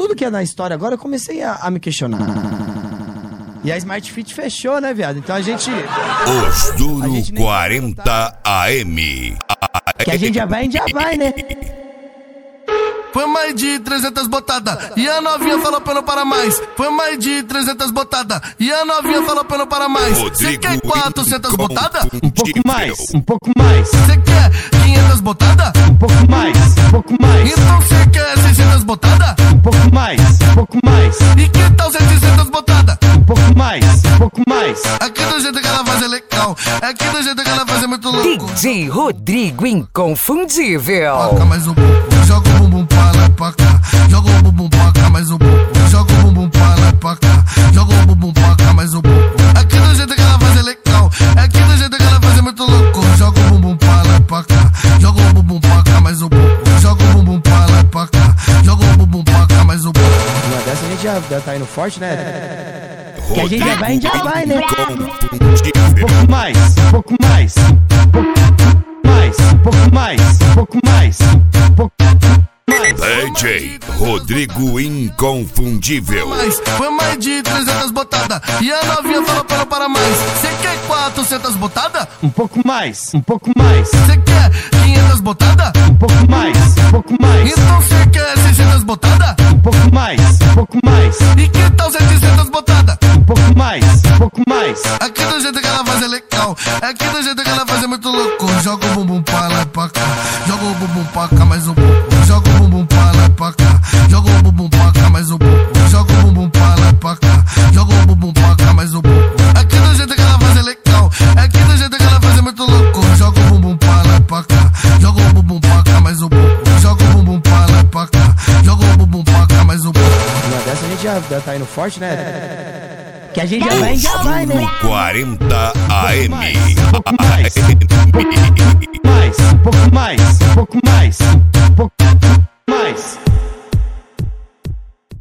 tudo que é na história agora, eu comecei a me questionar. E a Smart Fit fechou, né, viado? Então a gente... Os Duro 40 AM. Que a gente já vai, né? Foi mais de 300 botadas e a novinha falou pra não parar mais. Foi mais de 300 botadas e a novinha falou pra não parar mais. Cê quer 400 botadas? Um pouco mais, um pouco mais. Cê quer 500 botadas? Um pouco mais, um pouco mais. Então cê quer 600 botadas? Um pouco mais, um pouco mais. E que tal 700 botadas? Um pouco mais, um pouco mais. Aqui do jeito que ela faz é legal, aqui do jeito que ela faz é muito louco. DJ Rodrigo Inconfundível. Toca mais um pouco, joga o bumbum pra lá e pra cá. Joga o bumbum pra cá mais um pouco. Joga o bumbum pra lá e pra cá. Joga o bumbum pra cá mais um pouco. Aqui do jeito que ela faz é legal, aqui do jeito que ela faz é muito louco. Joga o bumbum pra lá e pra cá. Joga o bumbum pra cá mais um pouco. Joga o bumbum pra lá e pra cá. Joga o bumbum pra cá mais um pouco. Uma dessa a gente já tá indo forte, né? Que a gente já vai, né? Um pouco mais, um pouco mais. Um pouco mais, um pouco mais, um pouco mais. Um pouco mais. DJ Rodrigo Inconfundível. Foi mais de 300 botadas e a novinha falou pra não parar mais. Cê quer 400 botadas? Um pouco mais, um pouco mais. Cê quer 500 botadas? Um pouco mais, um pouco mais. Então cê quer 600 botadas? Um pouco mais, um pouco mais. E que tal 700 botadas? Um pouco mais, um pouco mais. Aqui do jeito que ela faz é legal, aqui do jeito que ela faz é muito louco. Joga o bumbum pra lá e pra cá. Joga o bumbum pra cá mais um pouco. Joga o bumbum pra lá e pra cá. Joga o bumbum pra cá mais um pouco. Joga o bumbum pra lá e pra cá. Joga o bumbum pra cá mais um pouco. Aqui do jeito que ela faz é legal, aqui do jeito que ela faz é muito louco. Joga o bumbum pra lá e pra cá. Joga o bumbum pra cá mais um pouco. Joga o bumbum pra lá e pra cá. Joga o bumbum pra cá mais um pouco. Uma dessa a gente já tá indo forte, né? Que a gente já vai, né? 40 AM.